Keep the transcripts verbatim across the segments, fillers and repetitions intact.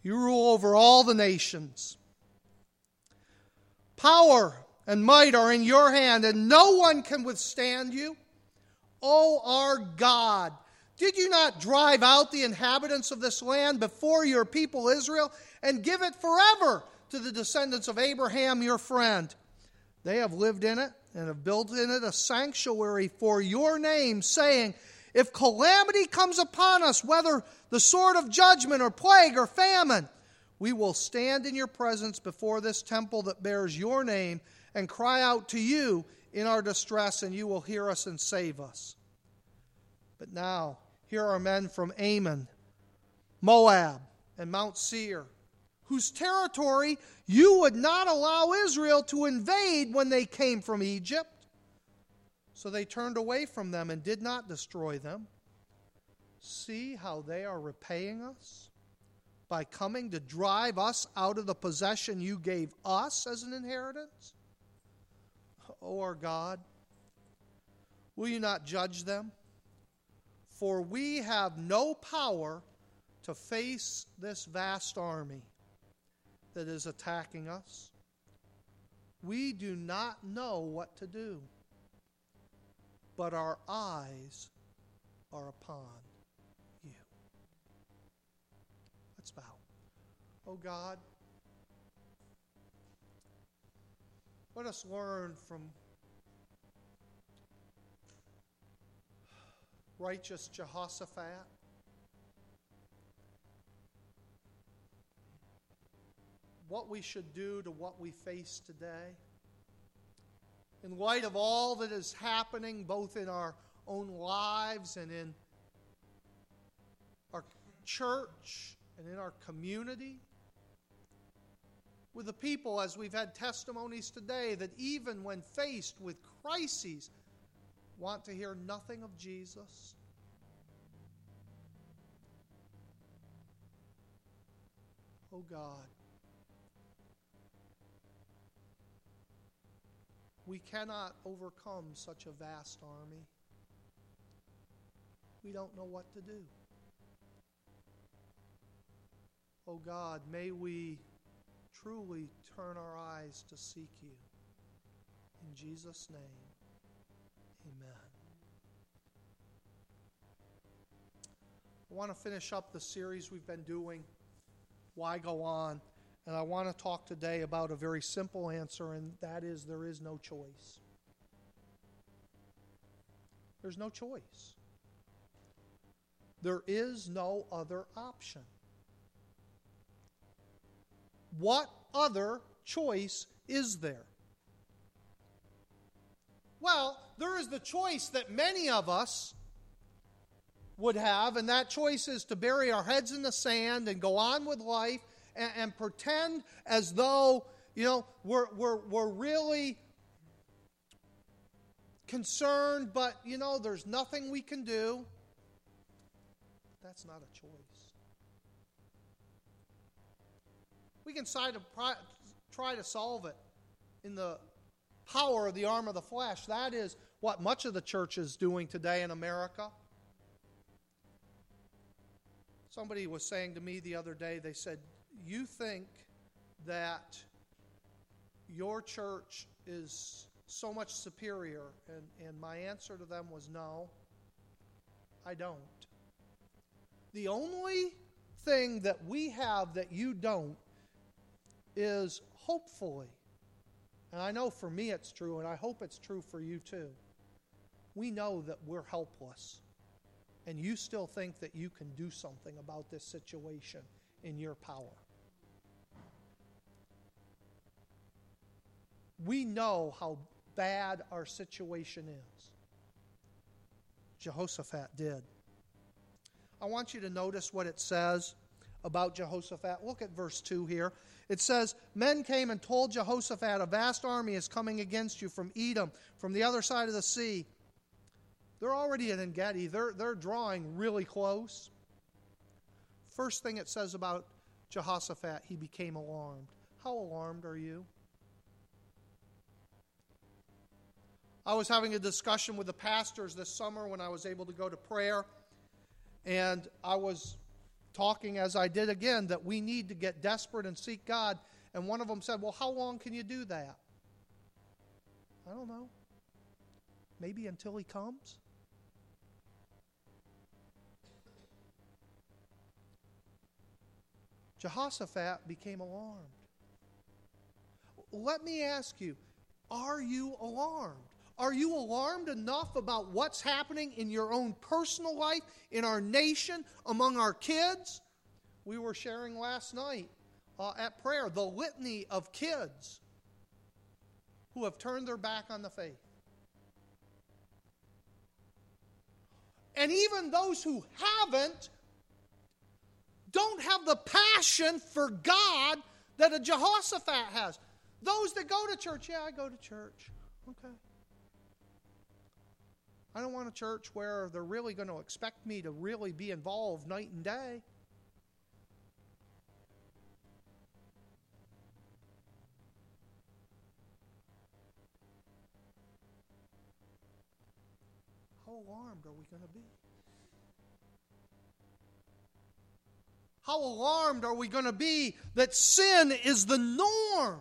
You rule over all the nations. Power and might are in your hand, and no one can withstand you. O our God, did you not drive out the inhabitants of this land before your people Israel and give it forever to the descendants of Abraham, your friend? They have lived in it and have built in it a sanctuary for your name, saying, if calamity comes upon us, whether the sword of judgment or plague or famine, we will stand in your presence before this temple that bears your name and cry out to you in our distress, and you will hear us and save us. But now, here are men from Ammon, Moab, and Mount Seir, whose territory you would not allow Israel to invade when they came from Egypt. So they turned away from them and did not destroy them. See how they are repaying us by coming to drive us out of the possession you gave us as an inheritance? O our God, will you not judge them? For we have no power to face this vast army that is attacking us. We do not know what to do, but our eyes are upon you. Let's bow. Oh God, let us learn from righteous Jehoshaphat. What we should do to what we face today. In light of all that is happening, both in our own lives and in our church and in our community, with the people, as we've had testimonies today, that even when faced with crises, want to hear nothing of Jesus. Oh God, we cannot overcome such a vast army. We don't know what to do. Oh God, may we truly turn our eyes to seek you. In Jesus' name, amen. I want to finish up the series we've been doing, Why Go On? And I want to talk today about a very simple answer, and that is there is no choice. There's no choice. There is no other option. What other choice is there? Well, there is the choice that many of us would have, and that choice is to bury our heads in the sand and go on with life and, and pretend as though, you know, we're, we're, we're really concerned, but, you know, there's nothing we can do. That's not a choice. We can try to, try to solve it in the power of the arm of the flesh. That is what much of the church is doing today in America. Somebody was saying to me the other day, they said, you think that your church is so much superior? And, and my answer to them was, no, I don't. The only thing that we have that you don't is hopefully, and I know for me it's true, and I hope it's true for you too, we know that we're helpless. And you still think that you can do something about this situation in your power. We know how bad our situation is. Jehoshaphat did. I want you to notice what it says about Jehoshaphat. Look at verse two here. It says, men came and told Jehoshaphat, a vast army is coming against you from Edom, from the other side of the sea. They're already at En-Gedi. They're, they're drawing really close. First thing it says about Jehoshaphat, he became alarmed. How alarmed are you? I was having a discussion with the pastors this summer when I was able to go to prayer, and I was talking as I did again, that we need to get desperate and seek God. And one of them said, well, how long can you do that? I don't know. Maybe until He comes. Jehoshaphat became alarmed. Let me ask you, are you alarmed? Are you alarmed enough about what's happening in your own personal life, in our nation, among our kids? We were sharing last night uh, at prayer the litany of kids who have turned their back on the faith. And even those who haven't don't have the passion for God that a Jehoshaphat has. Those that go to church, yeah, I go to church. Okay. I don't want a church where they're really going to expect me to really be involved night and day. How alarmed are we going to be? How alarmed are we going to be that sin is the norm?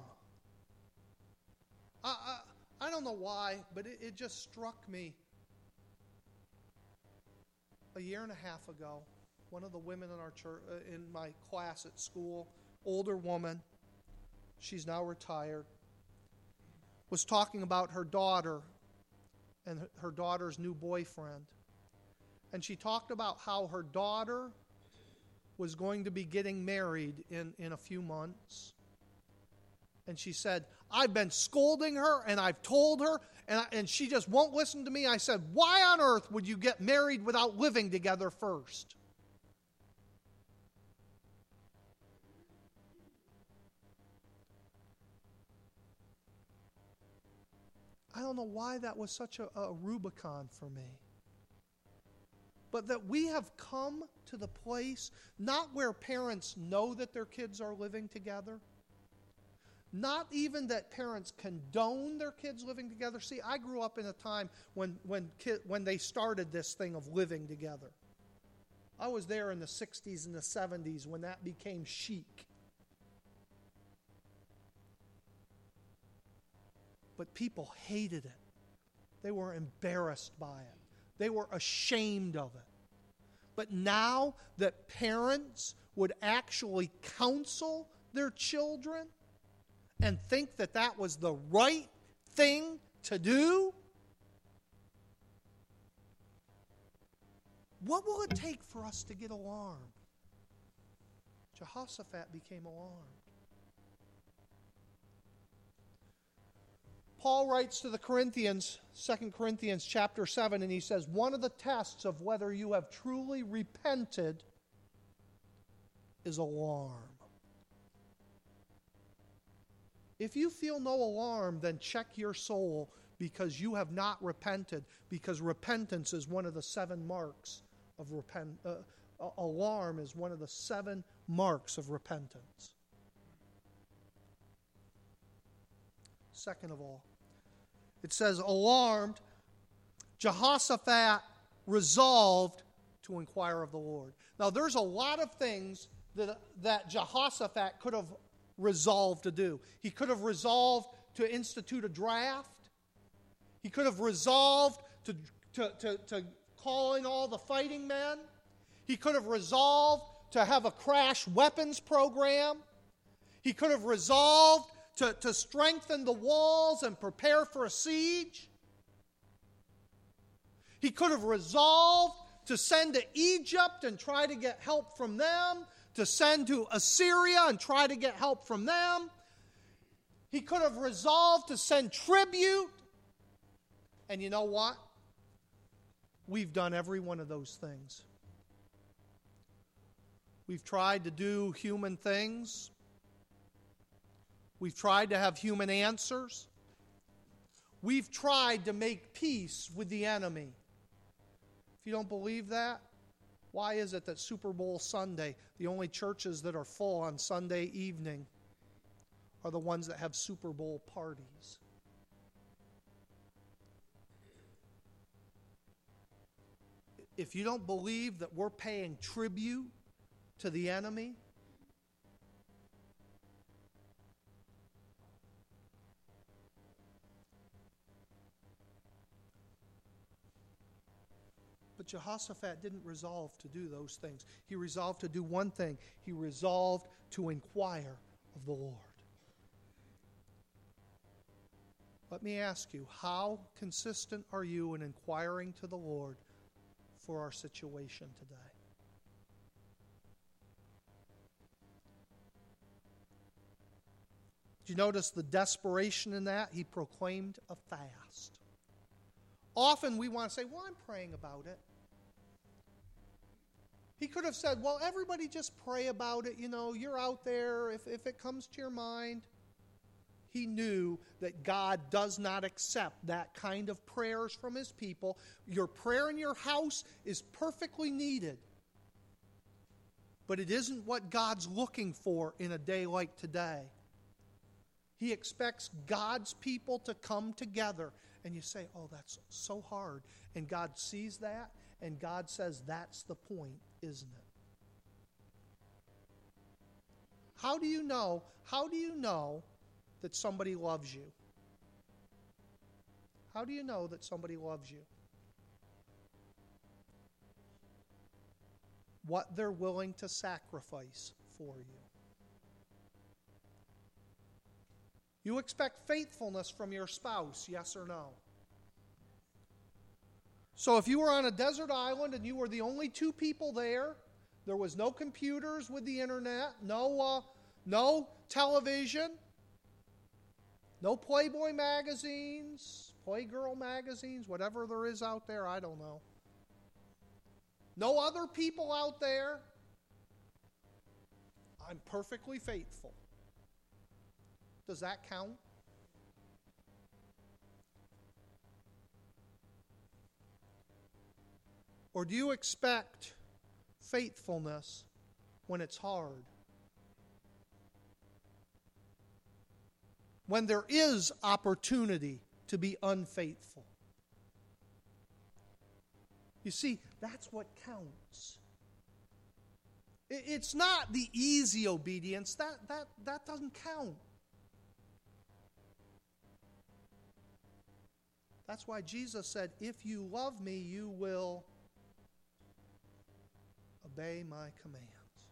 I, I, I don't know why, but it, it just struck me a year and a half ago. One of the women in our church, uh, in my class at school, older woman, she's now retired, was talking about her daughter and her daughter's new boyfriend. And she talked about how her daughter was going to be getting married in, in a few months. And she said, I've been scolding her and I've told her and, I, and she just won't listen to me. I said, why on earth would you get married without living together first? I don't know why that was such a, a Rubicon for me. But that we have come to the place, not where parents know that their kids are living together, not even that parents condone their kids living together. See, I grew up in a time when, when, kid, when they started this thing of living together. I was there in the sixties and the seventies when that became chic. But people hated it. They were embarrassed by it. They were ashamed of it. But now that parents would actually counsel their children and think that that was the right thing to do, what will it take for us to get alarmed? Jehoshaphat became alarmed. Paul writes to the Corinthians, Second Corinthians chapter seven, and he says, one of the tests of whether you have truly repented is alarm. If you feel no alarm, then check your soul because you have not repented, because repentance is one of the seven marks of repent. Uh, alarm is one of the seven marks of repentance. Second of all, it says, alarmed, Jehoshaphat resolved to inquire of the Lord. Now, there's a lot of things that, that Jehoshaphat could have resolved to do. He could have resolved to institute a draft. He could have resolved to, to, to, to call in all the fighting men. He could have resolved to have a crash weapons program. He could have resolved To, to strengthen the walls and prepare for a siege. He could have resolved to send to Egypt and try to get help from them, to send to Assyria and try to get help from them. He could have resolved to send tribute. And you know what? We've done every one of those things. We've tried to do human things. We've tried to have human answers. We've tried to make peace with the enemy. If you don't believe that, why is it that Super Bowl Sunday, the only churches that are full on Sunday evening are the ones that have Super Bowl parties? If you don't believe that we're paying tribute to the enemy? But Jehoshaphat didn't resolve to do those things. He resolved to do one thing. He resolved to inquire of the Lord. Let me ask you, how consistent are you in inquiring to the Lord for our situation today? Do you notice the desperation in that? He proclaimed a fast. Often we want to say, well, I'm praying about it. He could have said, well, everybody just pray about it. You know, you're out there. If, if it comes to your mind. He knew that God does not accept that kind of prayers from His people. Your prayer in your house is perfectly needed. But it isn't what God's looking for in a day like today. He expects God's people to come together. And you say, oh, that's so hard. And God sees that, and God says, that's the point, isn't it? How do you know, how do you know that somebody loves you? How do you know that somebody loves you? What they're willing to sacrifice for you. You expect faithfulness from your spouse, yes or no? So if you were on a desert island and you were the only two people there, there was no computers with the internet, no, uh, no television, no Playboy magazines, Playgirl magazines, whatever there is out there, I don't know. No other people out there. I'm perfectly faithful. Does that count? Or do you expect faithfulness when it's hard? When there is opportunity to be unfaithful? You see, that's what counts. It's not the easy obedience. That, that, that doesn't count. That's why Jesus said, if you love me, you will obey my commands.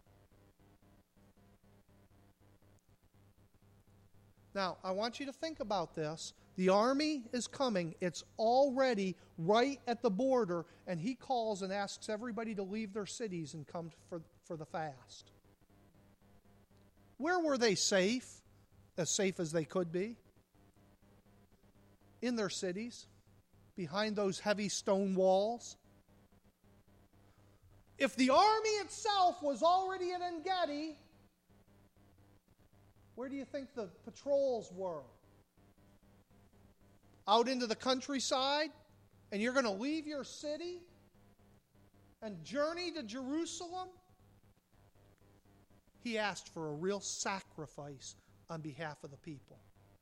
Now, I want you to think about this. The army is coming. It's already right at the border, and he calls and asks everybody to leave their cities and come for, for the fast. Where were they safe? As safe as they could be? In their cities, behind those heavy stone walls. If the army itself was already at En-Gedi, where do you think the patrols were? Out into the countryside? And you're going to leave your city and journey to Jerusalem? He asked for a real sacrifice on behalf of the people.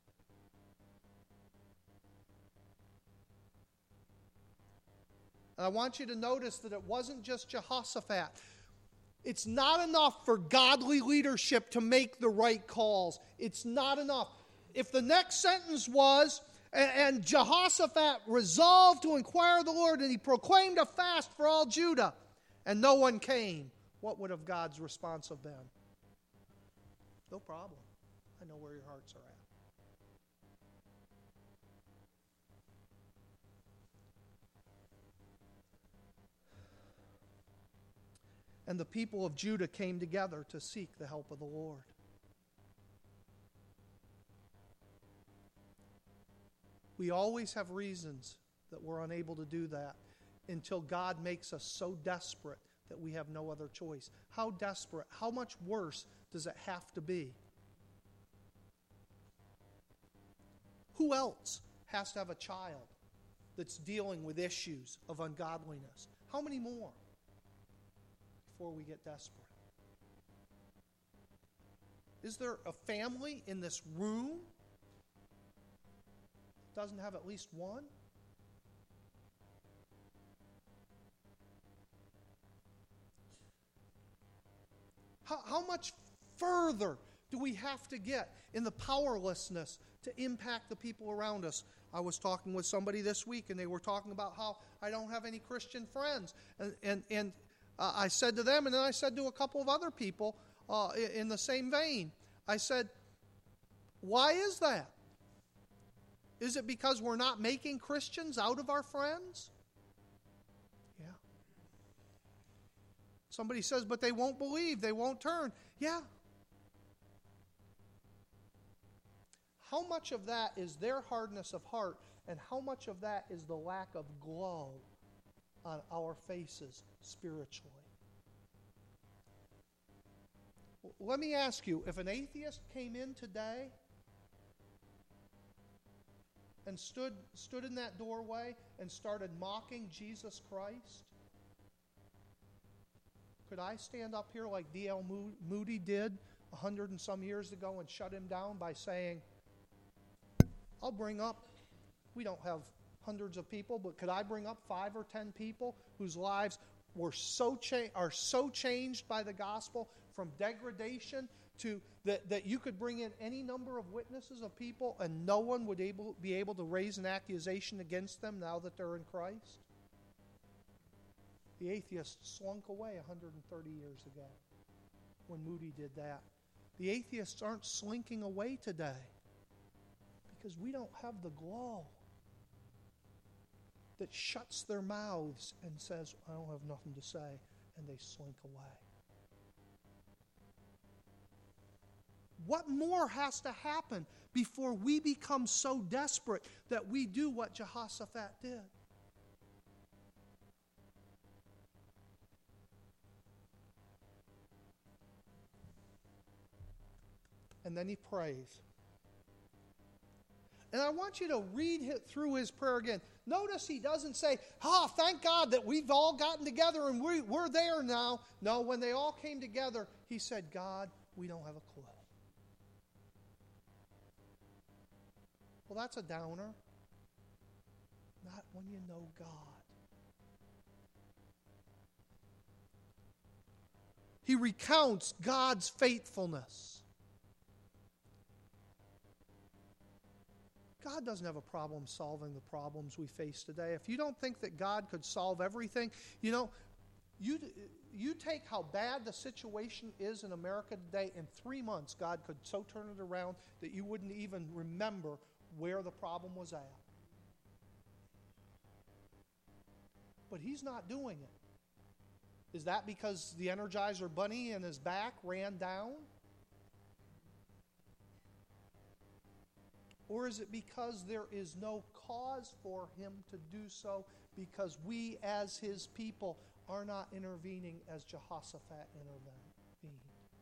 And I want you to notice that it wasn't just Jehoshaphat. It's not enough for godly leadership to make the right calls. It's not enough. If the next sentence was, and, and Jehoshaphat resolved to inquire of the Lord, and he proclaimed a fast for all Judah, and no one came, what would have God's response have been? No problem. I know where your hearts are at. And the people of Judah came together to seek the help of the Lord. We always have reasons that we're unable to do that until God makes us so desperate that we have no other choice. How desperate, how much worse does it have to be? Who else has to have a child that's dealing with issues of ungodliness? How many more before we get desperate? Is there a family in this room that doesn't have at least one? How, how much further do we have to get in the powerlessness to impact the people around us? I was talking with somebody this week, and they were talking about how I don't have any Christian friends. And, and, and uh, I said to them, and then I said to a couple of other people uh, in, in the same vein, I said, why is that? Is it because we're not making Christians out of our friends? Yeah. Somebody says, but they won't believe, they won't turn. Yeah. How much of that is their hardness of heart, and how much of that is the lack of glow on our faces spiritually? Let me ask you, if an atheist came in today and stood, stood in that doorway and started mocking Jesus Christ, could I stand up here like D L Moody did a hundred and some years ago and shut him down by saying, I'll bring up, we don't have hundreds of people, but could I bring up five or ten people whose lives were so cha- are so changed by the gospel from degradation to that, that you could bring in any number of witnesses of people and no one would able, be able to raise an accusation against them now that they're in Christ? The atheists slunk away one hundred thirty years ago when Moody did that. The atheists aren't slinking away today because we don't have the glow that shuts their mouths and says, I don't have nothing to say, and they slink away. What more has to happen before we become so desperate that we do what Jehoshaphat did? And then he prays. And I want you to read through his prayer again. Notice he doesn't say, oh, thank God that we've all gotten together and we, we're there now. No, when they all came together, he said, God, we don't have a clue. Well, that's a downer. Not when you know God. He recounts God's faithfulness. God doesn't have a problem solving the problems we face today. If you don't think that God could solve everything, you know, you, you take how bad the situation is in America today, in three months God could so turn it around that you wouldn't even remember where the problem was at. But he's not doing it. Is that because the Energizer Bunny in his back ran down? Or is it because there is no cause for him to do so because we as his people are not intervening as Jehoshaphat intervened?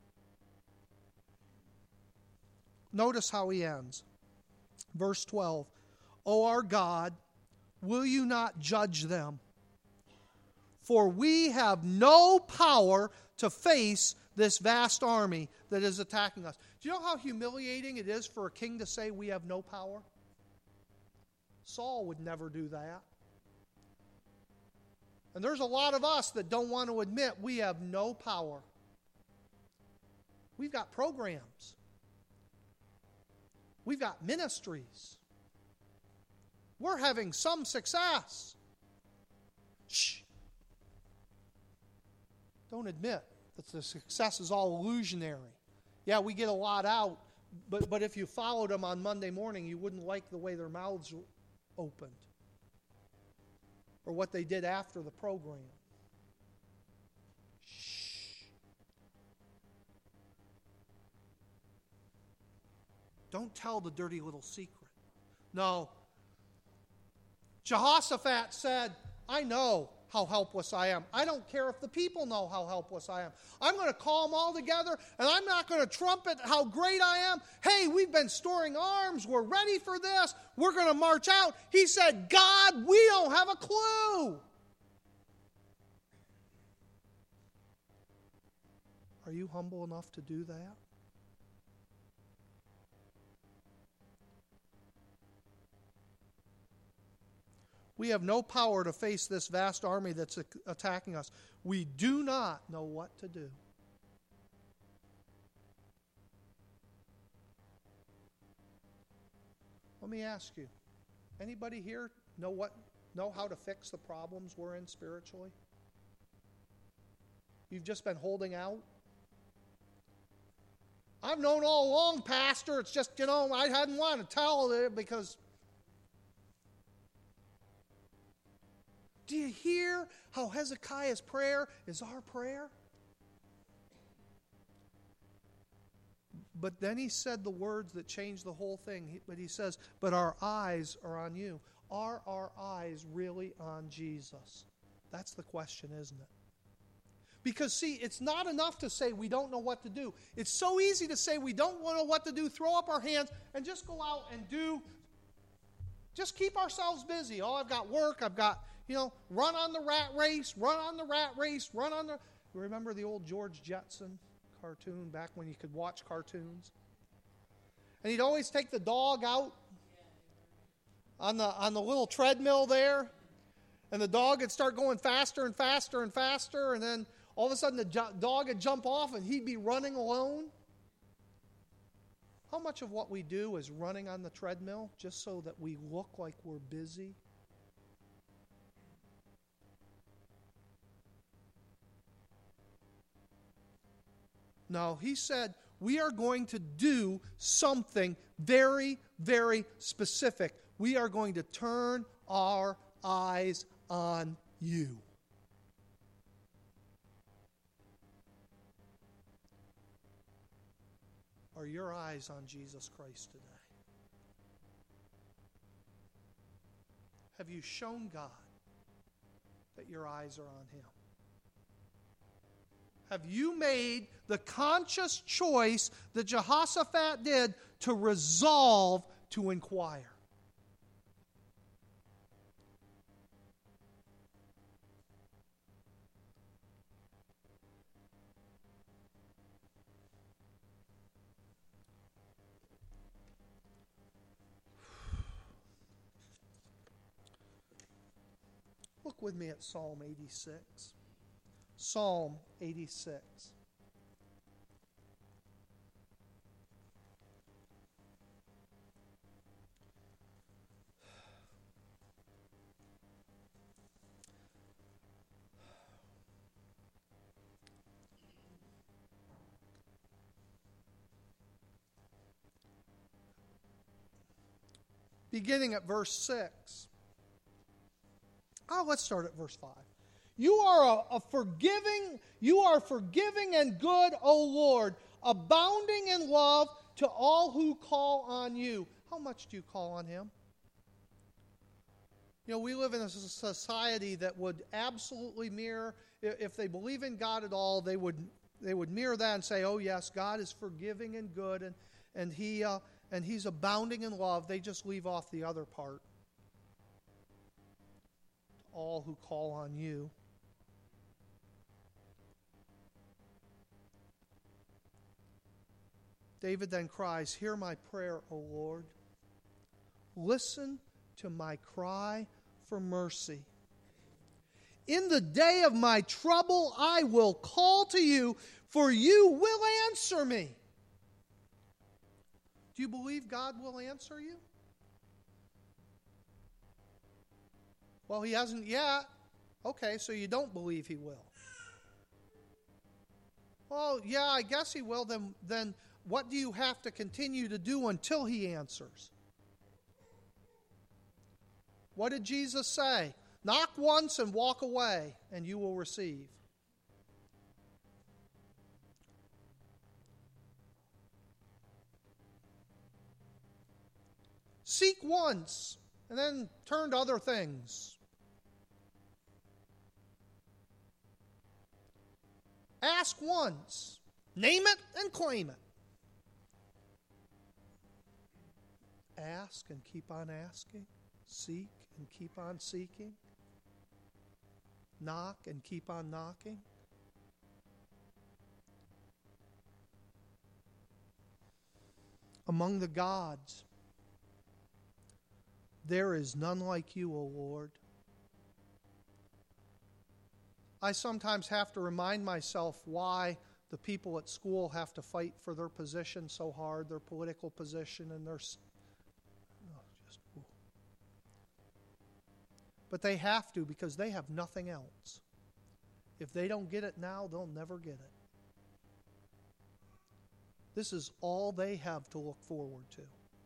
Notice how he ends. Verse twelve, O our God, will you not judge them? For we have no power to face this vast army that is attacking us. Do you know how humiliating it is for a king to say we have no power? Saul would never do that. And there's a lot of us that don't want to admit we have no power. We've got programs. We've got ministries. We're having some success. Shh. Don't admit that the success is all illusionary. Yeah, we get a lot out, but, but if you followed them on Monday morning, you wouldn't like the way their mouths opened or what they did after the program. Shh. Don't tell the dirty little secret. No. Jehoshaphat said, I know how helpless I am. I don't care if the people know how helpless I am. I'm going to call them all together, and I'm not going to trumpet how great I am. Hey, we've been storing arms. We're ready for this. We're going to march out. He said, God, we don't have a clue. Are you humble enough to do that? We have no power to face this vast army that's attacking us. We do not know what to do. Let me ask you, anybody here know what know how to fix the problems we're in spiritually? You've just been holding out? I've known all along, Pastor. It's just, you know, I hadn't wanted to tell it because... Do you hear how Hezekiah's prayer is our prayer? But then he said the words that changed the whole thing. But he says, but our eyes are on you. Are our eyes really on Jesus? That's the question, isn't it? Because, see, it's not enough to say we don't know what to do. It's so easy to say we don't know what to do, throw up our hands, and just go out and do. Just keep ourselves busy. Oh, I've got work. I've got, you know, run on the rat race, run on the rat race, run on the... Remember the old George Jetson cartoon back when you could watch cartoons? And he'd always take the dog out on the on the little treadmill there, and the dog would start going faster and faster and faster, and then all of a sudden the jo- dog would jump off and he'd be running alone. How much of what we do is running on the treadmill just so that we look like we're busy? No, he said we are going to do something very, very specific. We are going to turn our eyes on you. Are your eyes on Jesus Christ today? Have you shown God that your eyes are on Him? Have you made the conscious choice that Jehoshaphat did to resolve to inquire? Look with me at Psalm eighty-six. Psalm eighty-six. Beginning at verse six. Oh, let's start at verse five. You are a, a forgiving, you are forgiving and good, O Lord, abounding in love to all who call on you. How much do you call on Him? You know, we live in a society that would absolutely mirror, if they believe in God at all, they would they would mirror that and say, oh yes, God is forgiving and good, and, and, he, uh, and He's abounding in love. They just leave off the other part. All who call on you. David then cries, hear my prayer, O Lord. Listen to my cry for mercy. In the day of my trouble, I will call to you, for you will answer me. Do you believe God will answer you? Well, He hasn't yet. Okay, so you don't believe He will. Well, yeah, I guess He will. Then, then what do you have to continue to do until He answers? What did Jesus say? Knock once and walk away, and you will receive. Seek once, and then turn to other things. Ask once. Name it and claim it. Ask and keep on asking. Seek and keep on seeking. Knock and keep on knocking. Among the gods, there is none like you, O Lord. I sometimes have to remind myself why the people at school have to fight for their position so hard, their political position, and their... Oh, But they have to because they have nothing else. If they don't get it now, they'll never get it. This is all they have to look forward to.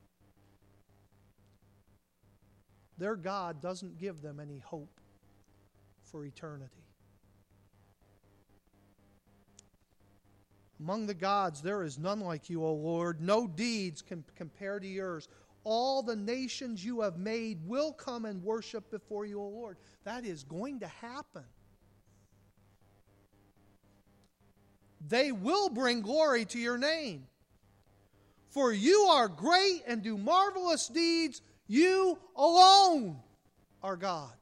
Their God doesn't give them any hope for eternity. Among the gods, there is none like you, O Lord. No deeds can compare to yours. All the nations you have made will come and worship before you, O Lord. That is going to happen. They will bring glory to your name. For you are great and do marvelous deeds. You alone are God.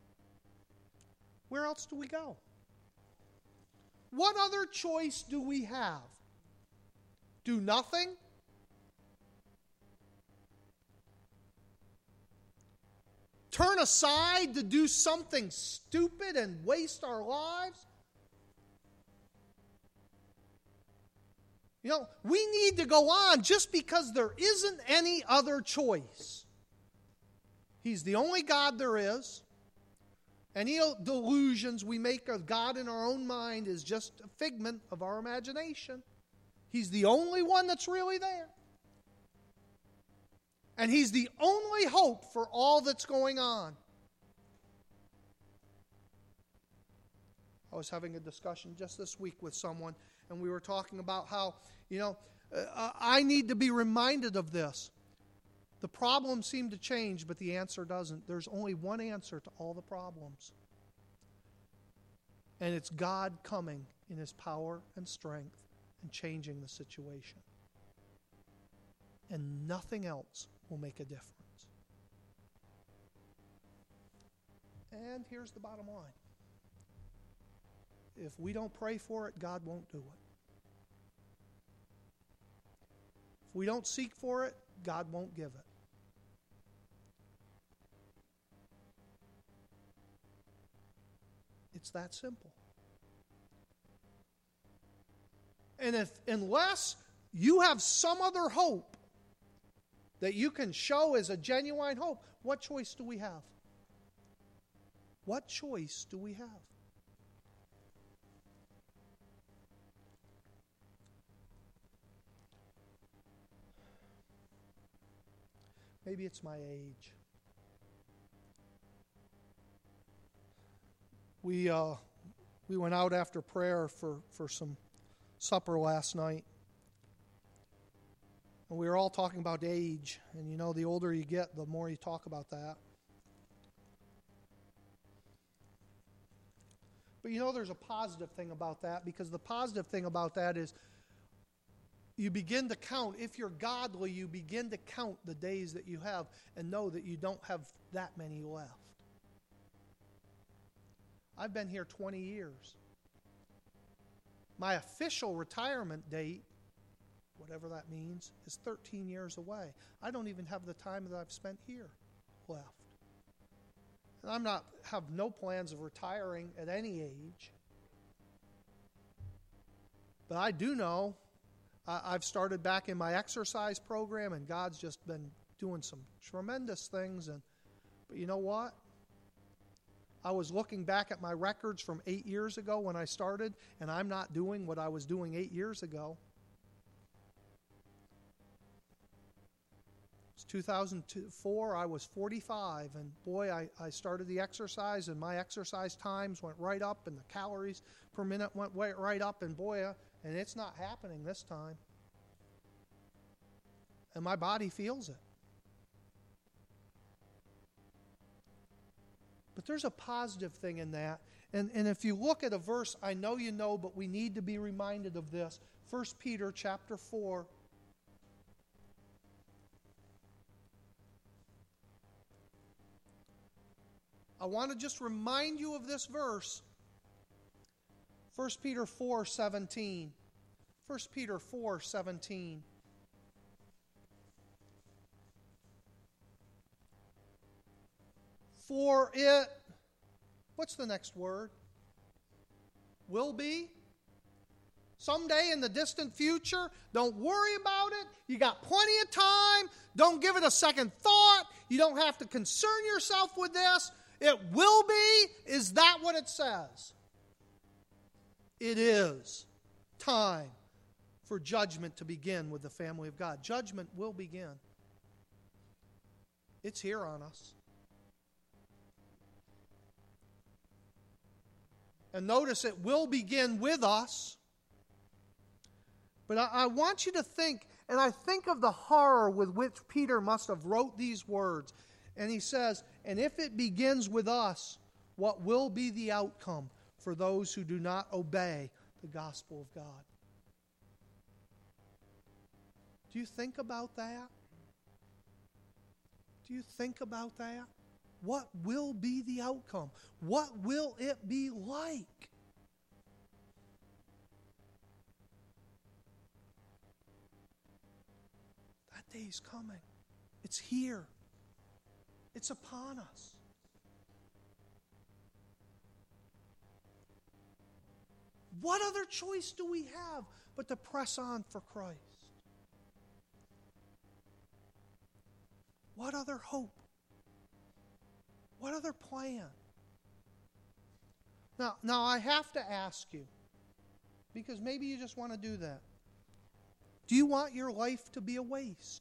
Where else do we go? What other choice do we have? Do nothing? Turn aside to do something stupid and waste our lives? You know, we need to go on just because there isn't any other choice. He's the only God there is. Any delusions we make of God in our own mind is just a figment of our imagination. He's the only one that's really there. And He's the only hope for all that's going on. I was having a discussion just this week with someone, and we were talking about how, you know, uh, I need to be reminded of this. The problems seem to change, but the answer doesn't. There's only one answer to all the problems. And it's God coming in His power and strength and changing the situation. And nothing else will make a difference. And here's the bottom line. If we don't pray for it, God won't do it. If we don't seek for it, God won't give it. It's that simple. And if unless you have some other hope that you can show as a genuine hope, what choice do we have? What choice do we have? Maybe it's my age. We uh, we went out after prayer for, for some supper last night. And we were all talking about age. And you know, the older you get, the more you talk about that. But you know, there's a positive thing about that, because the positive thing about that is you begin to count. If you're godly, you begin to count the days that you have and know that you don't have that many left. I've been here twenty years. My official retirement date, whatever that means, is thirteen years away. I don't even have the time that I've spent here left. And I'm not have no plans of retiring at any age. But I do know uh, I've started back in my exercise program, and God's just been doing some tremendous things. And but you know what? I was looking back at my records from eight years ago when I started, and I'm not doing what I was doing eight years ago. It's two thousand four, I was forty-five, and boy, I, I started the exercise, and my exercise times went right up, and the calories per minute went way, right up, and boy, uh, and it's not happening this time. And my body feels it. But there's a positive thing in that. And, and if you look at a verse, I know you know, but we need to be reminded of this. First Peter chapter four. I want to just remind you of this verse. First Peter four seventeen. First Peter four seventeen. For it, what's the next word? Will be. Someday in the distant future. Don't worry about it. You got plenty of time. Don't give it a second thought. You don't have to concern yourself with this. It will be? Is that what it says? It is time for judgment to begin with the family of God. Judgment will begin. It's here on us. And notice it will begin with us. But I, I want you to think, and I think of the horror with which Peter must have wrote these words. And he says, and if it begins with us, what will be the outcome for those who do not obey the gospel of God? Do you think about that? Do you think about that? What will be the outcome? What will it be like? That day is coming. It's here. It's upon us. What other choice do we have but to press on for Christ? What other hope? What other plan? Now, now I have to ask you, because maybe you just want to do that. Do you want your life to be a waste?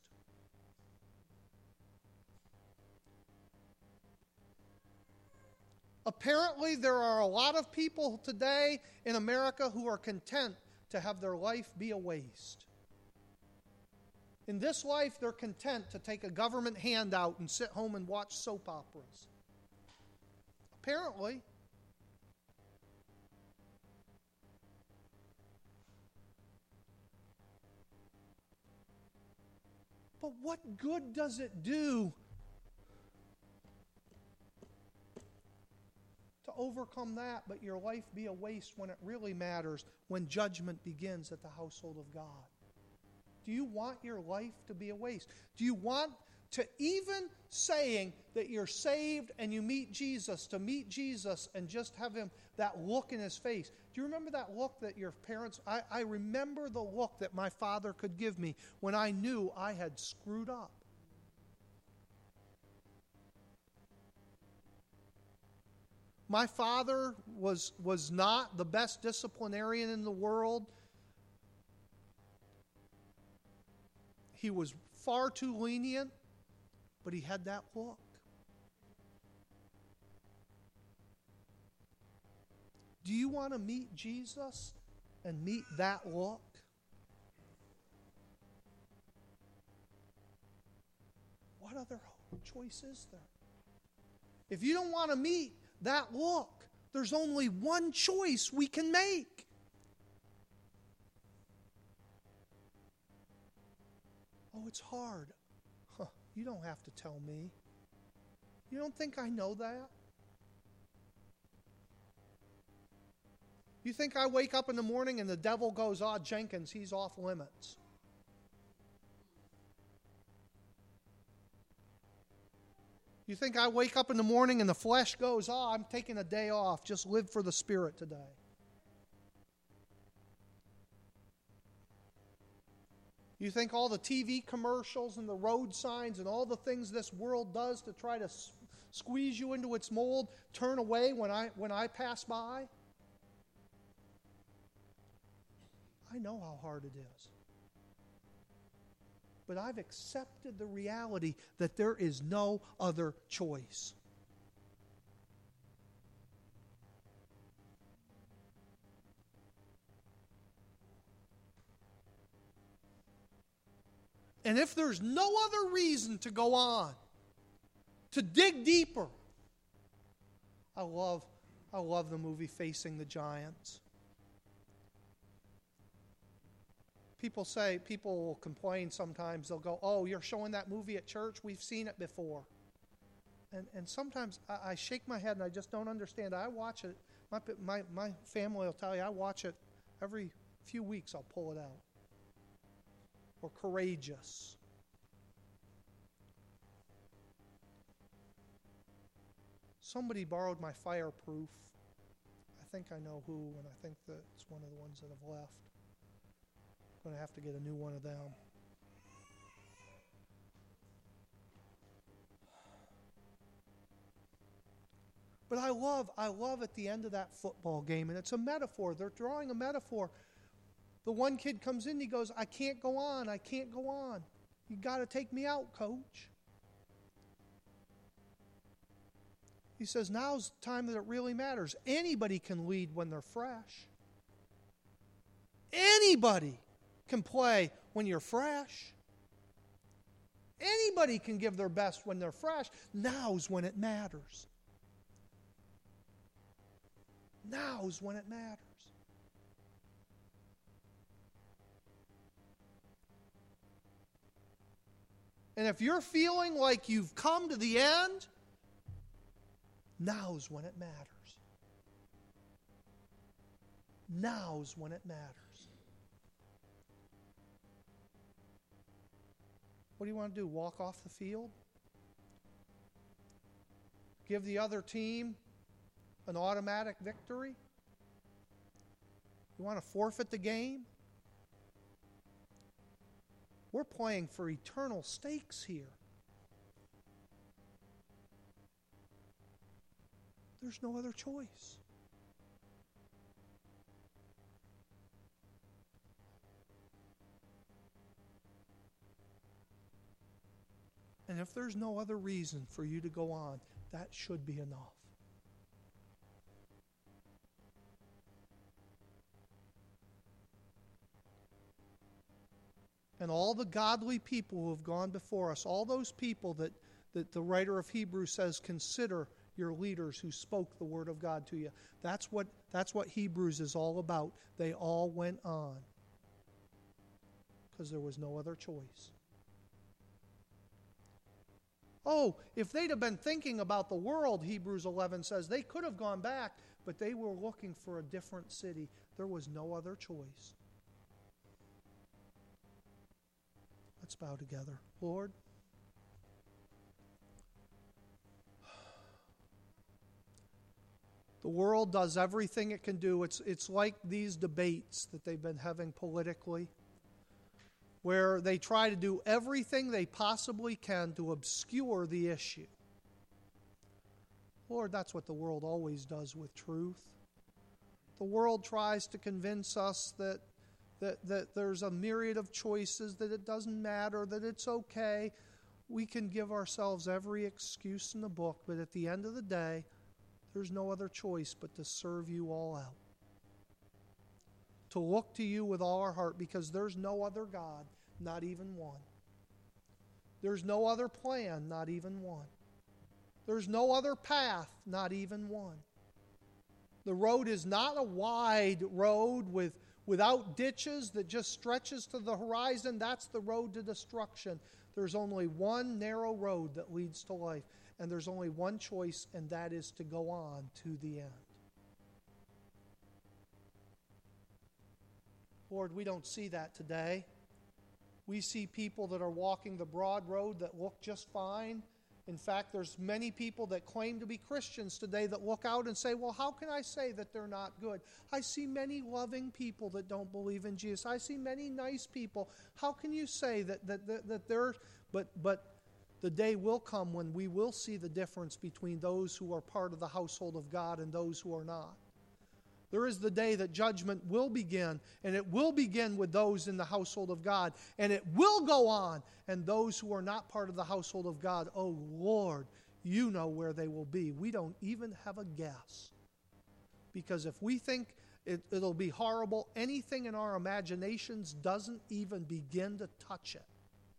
Apparently, there are a lot of people today in America who are content to have their life be a waste. In this life, they're content to take a government handout and sit home and watch soap operas. Apparently. But what good does it do to overcome that, but your life be a waste when it really matters, when judgment begins at the household of God? Do you want your life to be a waste? Do you want to, even saying that you're saved and you meet Jesus, to meet Jesus and just have him, that look in his face? Do you remember that look that your parents, I, I remember the look that my father could give me when I knew I had screwed up. My father was, was not the best disciplinarian in the world. He was far too lenient, but he had that look. Do you want to meet Jesus and meet that look? What other choice is there? If you don't want to meet that look, there's only one choice we can make. Oh, it's hard. Huh, you don't have to tell me. You don't think I know that? You think I wake up in the morning and the devil goes, "Oh, Jenkins, he's off limits." You think I wake up in the morning and the flesh goes, "Oh, I'm taking a day off. Just live for the Spirit today." You think all the T V commercials and the road signs and all the things this world does to try to s- squeeze you into its mold turn away when I when I pass by? I know how hard it is. But I've accepted the reality that there is no other choice. And if there's no other reason to go on, to dig deeper, I love, I love the movie Facing the Giants. People say, people will complain sometimes. They'll go, "Oh, you're showing that movie at church? We've seen it before." And and sometimes I, I shake my head and I just don't understand. I watch it. My, my, my family will tell you I watch it every few weeks. I'll pull it out. Or Courageous. Somebody borrowed my Fireproof. I think I know who, and I think that it's one of the ones that have left. I'm going to have to get a new one of them. But I love, I love at the end of that football game, and it's a metaphor. They're drawing a metaphor. The one kid comes in, he goes, I can't go on, I can't go on. You got to take me out, coach. He says, now's the time that it really matters. Anybody can lead when they're fresh. Anybody can play when you're fresh. Anybody can give their best when they're fresh. Now's when it matters. Now's when it matters. And if you're feeling like you've come to the end, now's when it matters. Now's when it matters. What do you want to do? Walk off the field? Give the other team an automatic victory? You want to forfeit the game? We're playing for eternal stakes here. There's no other choice. And if there's no other reason for you to go on, that should be enough. And all the godly people who have gone before us, all those people that, that the writer of Hebrews says, consider your leaders who spoke the word of God to you. That's what, that's what Hebrews is all about. They all went on because there was no other choice. Oh, if they'd have been thinking about the world, Hebrews eleven says, they could have gone back, but they were looking for a different city. There was no other choice. Let's bow together. Lord, the world does everything it can do. It's, it's like these debates that they've been having politically, where they try to do everything they possibly can to obscure the issue. Lord, that's what the world always does with truth. The world tries to convince us that, that, that there's a myriad of choices, that it doesn't matter, that it's okay. We can give ourselves every excuse in the book, but at the end of the day, there's no other choice but to serve you all out. To look to you with all our heart, because there's no other God, not even one. There's no other plan, not even one. There's no other path, not even one. The road is not a wide road with, without ditches that just stretches to the horizon. That's the road to destruction. There's only one narrow road that leads to life, and there's only one choice, and that is to go on to the end. Lord, we don't see that today. We see people that are walking the broad road that look just fine. In fact, there's many people that claim to be Christians today that look out and say, well, how can I say that they're not good? I see many loving people that don't believe in Jesus. I see many nice people. How can you say that, that, that, that they're... But, but the day will come when we will see the difference between those who are part of the household of God and those who are not. There is the day that judgment will begin, and it will begin with those in the household of God, and it will go on, and those who are not part of the household of God, oh Lord, you know where they will be. We don't even have a guess. Because if we think it, it'll be horrible, anything in our imaginations doesn't even begin to touch it.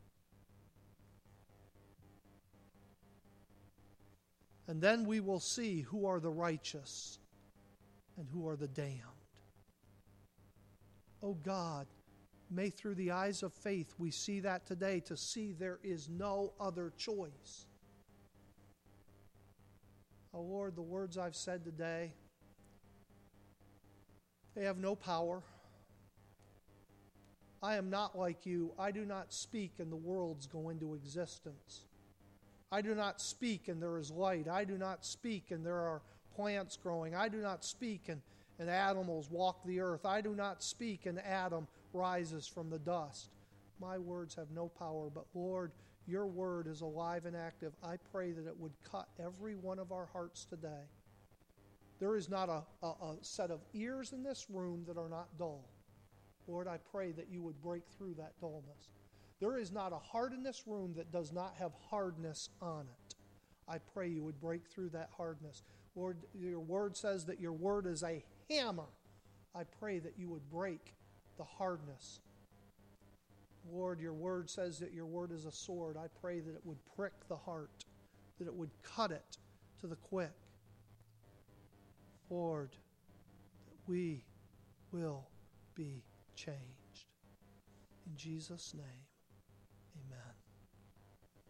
And then we will see who are the righteous and who are the damned. Oh God, may through the eyes of faith we see that today, to see there is no other choice. Oh Lord, the words I've said today, they have no power. I am not like you. I do not speak and the worlds go into existence. I do not speak and there is light. I do not speak and there are plants growing. I do not speak and, and animals walk the earth. I do not speak and Adam rises from the dust. My words have no power, but Lord, your word is alive and active. I pray that it would cut every one of our hearts today. There is not a, a, a set of ears in this room that are not dull. Lord, I pray that you would break through that dullness. There is not a heart in this room that does not have hardness on it. I pray you would break through that hardness. Lord, your word says that your word is a hammer. I pray that you would break the hardness. Lord, your word says that your word is a sword. I pray that it would prick the heart, that it would cut it to the quick. Lord, that we will be changed. In Jesus' name.